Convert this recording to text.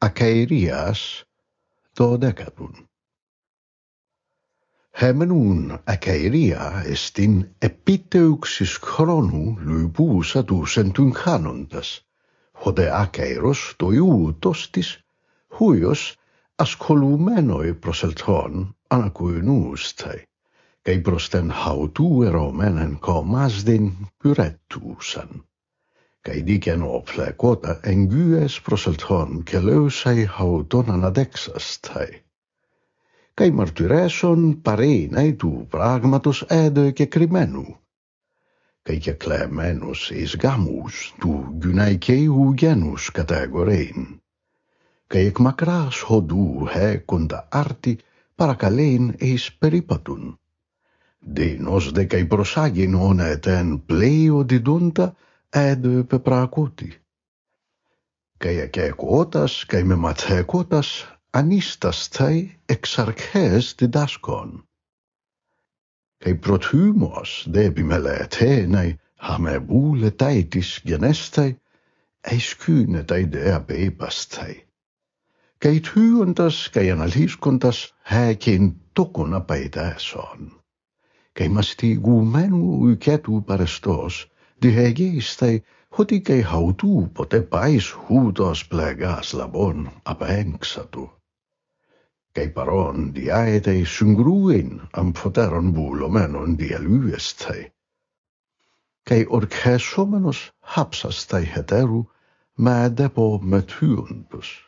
Ακαηρίας το δέκατον. Χέμενουν Ακαηρία εστιν επίτευξης χρόνου λουιπούσα τους εν τουν χάνοντας, ότε Ακαήρος το ιούτος της χούιος ασχολουμένοι προσελθόν ανακουινούσται, και προς τεν χαουτού ερωμένεν κομμάσδιν πυρέτουσαν. Και δίκεν ο φλεκότα εγγύες προσελθόν και λέουσαι χαουτόν αναδέξασται. Και μαρτυρέσον παρήναι του πράγματος έδε και κρυμμένου. Και κλεμμένους εις γάμους του γυναικαίου γένους κατηγορήν. Και εκ μακράς χοντού κοντα άρτη παρακαλέν εις περίπατουν. Δίνος δε και προσάγειν όνετεν πλέο διδούντα έδε πεπρακότη. Και εκέκοτας και με ματθέκοτας ανίστασται εξ αρχές διδάσκων. Και προτούμος δε επιμελετέναι χαμεβούλεται της γενέσται, εσκύνεται δε απέπασται. Και τούοντας και αναλύσκοντας χέκιν τόκον απαιτέσον. Και μαστιγουμένου ουκέτου παρεστός, διχεγείστε ότι και χαουτού ποτέ πάεις χούτος πλεγάς λαμπών απέξατου. Και παρόν διάεται συγκρούειν αμφωτέρων βουλωμένων διαλούεστε. Και ορκέσομενος χάψαστε χετέρου με δέπο μετούοντος.